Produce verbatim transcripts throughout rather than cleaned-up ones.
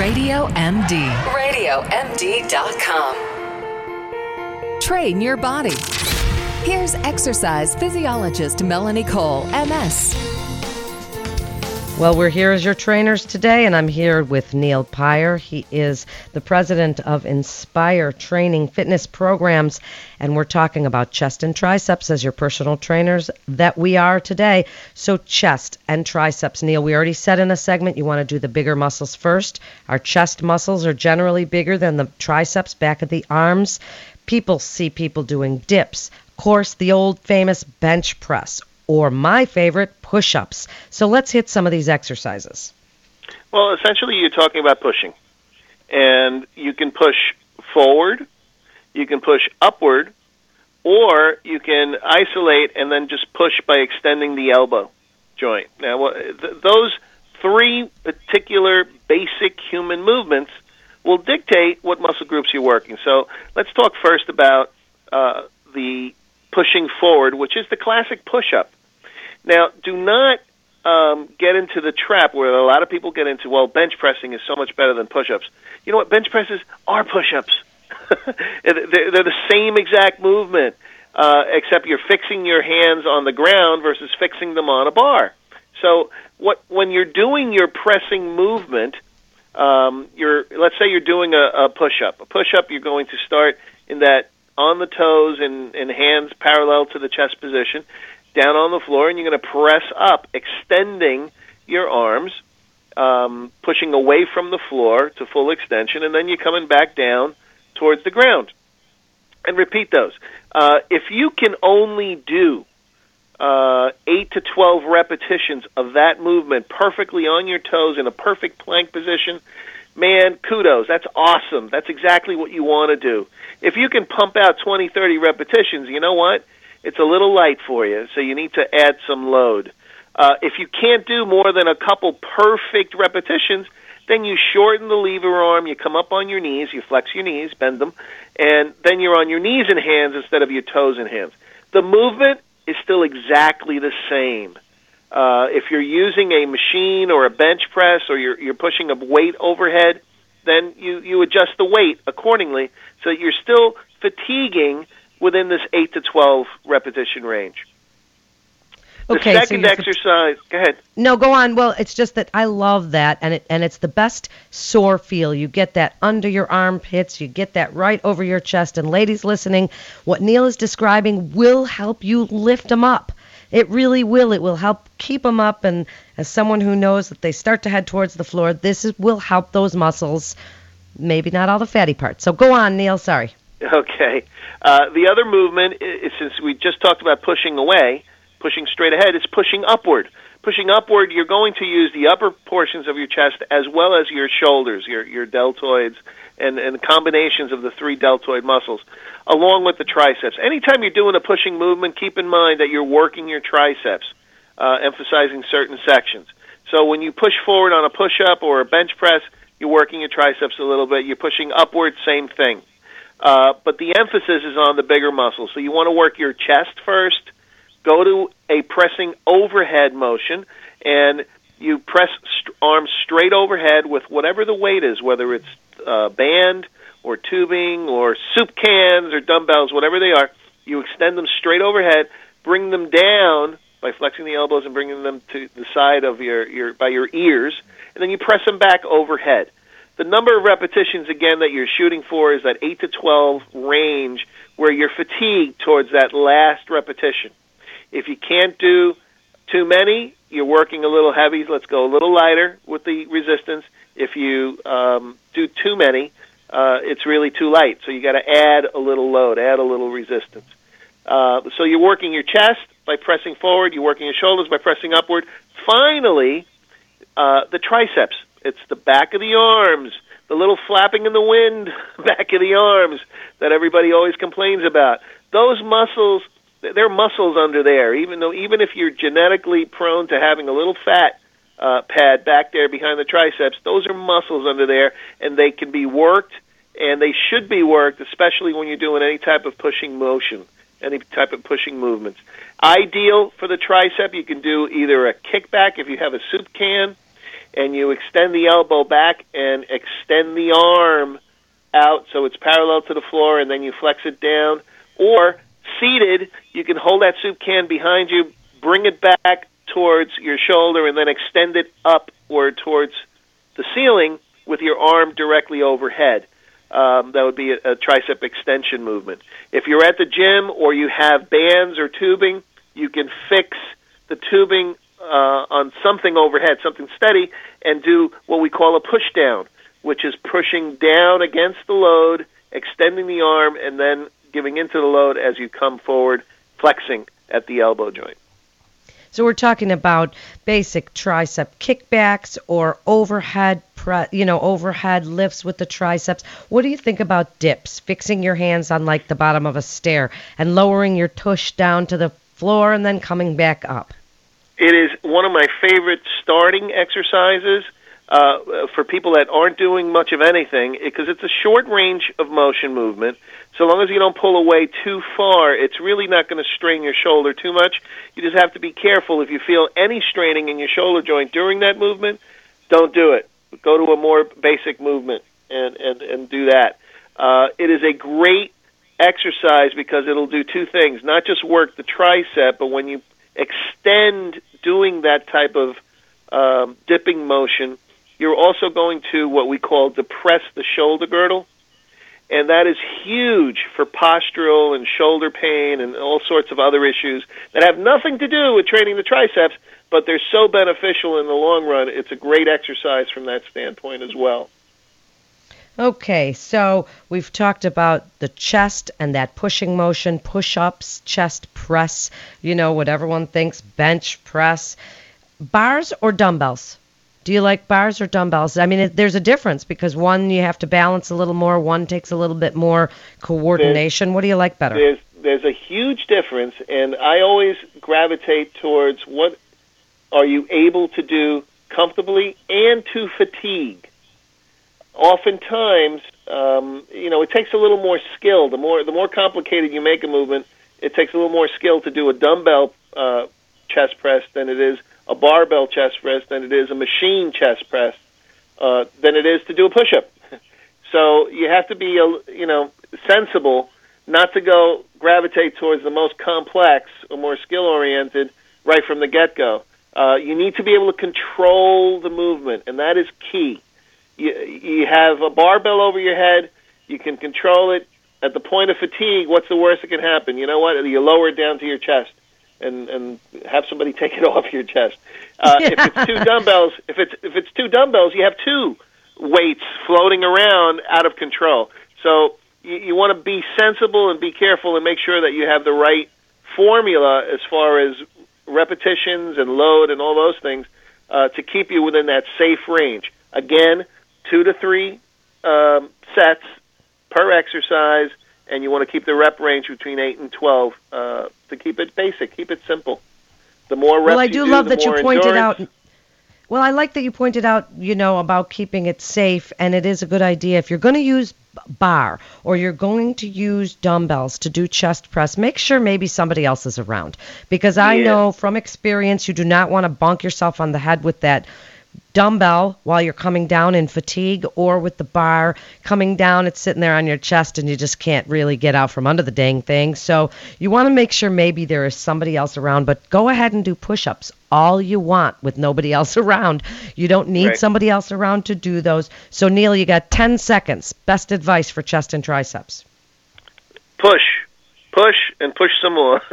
Radio M D. radio M D dot com. Train your body. Here's exercise physiologist Melanie Cole, M S. Well, we're here as your trainers today, and I'm here with Neil Peyer. He is the president of Inspire Training Fitness Programs, and we're talking about chest and triceps as your personal trainers that we are today. So chest and triceps. Neil, we already said in a segment you want to do the bigger muscles first. Our chest muscles are generally bigger than the triceps back of the arms. People see people doing dips. Of course, the old famous bench press, or my favorite, push-ups. So let's hit some of these exercises. Well, essentially you're talking about pushing. And you can push forward, you can push upward, or you can isolate and then just push by extending the elbow joint. Now, th- those three particular basic human movements will dictate what muscle groups you're working. So let's talk first about uh, the pushing forward, which is the classic push-up. Now, do not um, get into the trap where a lot of people get into, well, bench pressing is so much better than push-ups. You know what? Bench presses are push-ups. they're, they're the same exact movement, uh, except you're fixing your hands on the ground versus fixing them on a bar. So what when you're doing your pressing movement, um, you're let's say you're doing a, a push-up. A push-up, you're going to start in that on the toes and, and hands parallel to the chest position, down on the floor, and you're going to press up, extending your arms, um, pushing away from the floor to full extension, and then you're coming back down towards the ground. And repeat those. Uh, if you can only do uh, eight to twelve repetitions of that movement perfectly on your toes in a perfect plank position, man, kudos. That's awesome. That's exactly what you want to do. If you can pump out twenty, thirty repetitions, you know what? It's a little light for you, so you need to add some load. Uh, if you can't do more than a couple perfect repetitions, then you shorten the lever arm, you come up on your knees, you flex your knees, bend them, and then you're on your knees and hands instead of your toes and hands. The movement is still exactly the same. Uh, if you're using a machine or a bench press or you're, you're pushing a weight overhead, then you, you adjust the weight accordingly so that you're still fatiguing within this eight to twelve repetition range. The okay, second so exercise, go ahead. No, go on. Well, it's just that I love that, and it and it's the best sore feel. You get that under your armpits, you get that right over your chest, and ladies listening, what Neil is describing will help you lift them up. It really will. It will help keep them up, and as someone who knows that they start to head towards the floor, this is, will help those muscles, maybe not all the fatty parts. So go on, Neil, sorry. Okay. Uh, the other movement, is, since we just talked about pushing away, pushing straight ahead, it's pushing upward. Pushing upward, you're going to use the upper portions of your chest as well as your shoulders, your, your deltoids, and, and combinations of the three deltoid muscles, along with the triceps. Anytime you're doing a pushing movement, keep in mind that you're working your triceps, uh, emphasizing certain sections. So when you push forward on a push-up or a bench press, you're working your triceps a little bit. You're pushing upward, same thing. Uh, but the emphasis is on the bigger muscles. So you want to work your chest first, go to a pressing overhead motion, and you press st- arms straight overhead with whatever the weight is, whether it's uh, band or tubing or soup cans or dumbbells, whatever they are. You extend them straight overhead, bring them down by flexing the elbows and bringing them to the side of your, your by your ears, and then you press them back overhead. The number of repetitions, again, that you're shooting for is that eight to twelve range where you're fatigued towards that last repetition. If you can't do too many, you're working a little heavy. Let's go a little lighter with the resistance. If you um, do too many, uh, it's really too light. So you got to add a little load, add a little resistance. Uh, so you're working your chest by pressing forward. You're working your shoulders by pressing upward. Finally, uh, the triceps. It's the back of the arms, the little flapping in the wind back of the arms that everybody always complains about. Those muscles, they're muscles under there, even though even if you're genetically prone to having a little fat uh, pad back there behind the triceps, those are muscles under there, and they can be worked, and they should be worked, especially when you're doing any type of pushing motion, any type of pushing movements. Ideal for the tricep, you can do either a kickback if you have a soup can. and you extend the elbow back and extend the arm out so it's parallel to the floor, and then you flex it down. Or seated, you can hold that soup can behind you, bring it back towards your shoulder, and then extend it upward towards the ceiling with your arm directly overhead. Um, that would be a, a tricep extension movement. If you're at the gym or you have bands or tubing, you can fix the tubing uh, on something overhead, something steady, and do what we call a push down, which is pushing down against the load, extending the arm, and then giving into the load as you come forward, flexing at the elbow joint. So we're talking about basic tricep kickbacks or overhead, pre- you know, overhead lifts with the triceps. What do you think about dips, fixing your hands on like the bottom of a stair and lowering your tush down to the floor and then coming back up? It is one of my favorite starting exercises uh, for people that aren't doing much of anything, because it's a short range of motion movement. So long as you don't pull away too far, it's really not going to strain your shoulder too much. You just have to be careful. If you feel any straining in your shoulder joint during that movement, don't do it. Go to a more basic movement and, and, and do that. Uh, it is a great exercise because it'll do two things. Not just work the tricep, but when you extend doing that type of um, dipping motion, you're also going to what we call depress the shoulder girdle. And that is huge for postural and shoulder pain and all sorts of other issues that have nothing to do with training the triceps, but they're so beneficial in the long run. It's a great exercise from that standpoint as well. Okay, so we've talked about the chest and that pushing motion, push-ups, chest press, you know, what everyone thinks, bench press. Bars or dumbbells? Do you like bars or dumbbells? I mean, it, there's a difference because one you have to balance a little more, one takes a little bit more coordination. There's, what do you like better? There's there's a huge difference, and I always gravitate towards what are you able to do comfortably and to fatigue. Oftentimes, um, you know, it takes a little more skill. The more the more complicated you make a movement, it takes a little more skill to do a dumbbell uh, chest press than it is a barbell chest press, than it is a machine chest press, uh, than it is to do a push-up. So you have to be, you know, sensible, not to go gravitate towards the most complex or more skill-oriented right from the get-go. Uh, you need to be able to control the movement, and that is key. You, you have a barbell over your head, you can control it. At the point of fatigue, what's the worst that can happen? You know what? You lower it down to your chest. And, and have somebody take it off your chest. Uh, if it's two dumbbells, if it's if it's two dumbbells, you have two weights floating around out of control. So you, you want to be sensible and be careful and make sure that you have the right formula as far as repetitions and load and all those things uh, to keep you within that safe range. Again, two to three um, sets per exercise. And you want to keep the rep range between eight and twelve uh, to keep it basic, keep it simple. The more reps well, I do, you do, love the that more you pointed endurance. out. Well, I like that you pointed out, you know, about keeping it safe, and it is a good idea. If you're going to use bar or you're going to use dumbbells to do chest press, make sure maybe somebody else is around. Because I Yeah. know from experience you do not want to bonk yourself on the head with that dumbbell while you're coming down in fatigue, or with the bar coming down, it's sitting there on your chest and you just can't really get out from under the dang thing. So you want to make sure maybe there is somebody else around, but go ahead and do push-ups all you want with nobody else around. You don't need Right. somebody else around to do those. So Neil, you got ten seconds. Best advice for chest and triceps. Push, push, and push some more.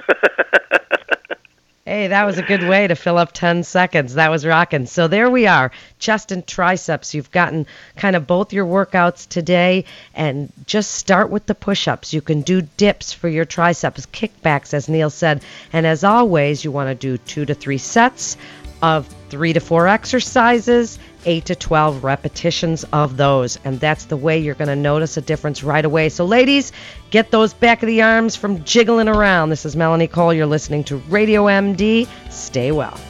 Hey, that was a good way to fill up ten seconds. That was rocking. So there we are, chest and triceps. You've gotten kind of both your workouts today, and just start with the push-ups. You can do dips for your triceps, kickbacks, as Neil said. And as always, you want to do two to three sets of three to four exercises, eight to twelve repetitions of those. And that's the way you're going to notice a difference right away. So ladies, get those back of the arms from jiggling around. This is Melanie Cole. You're listening to Radio M D. Stay well.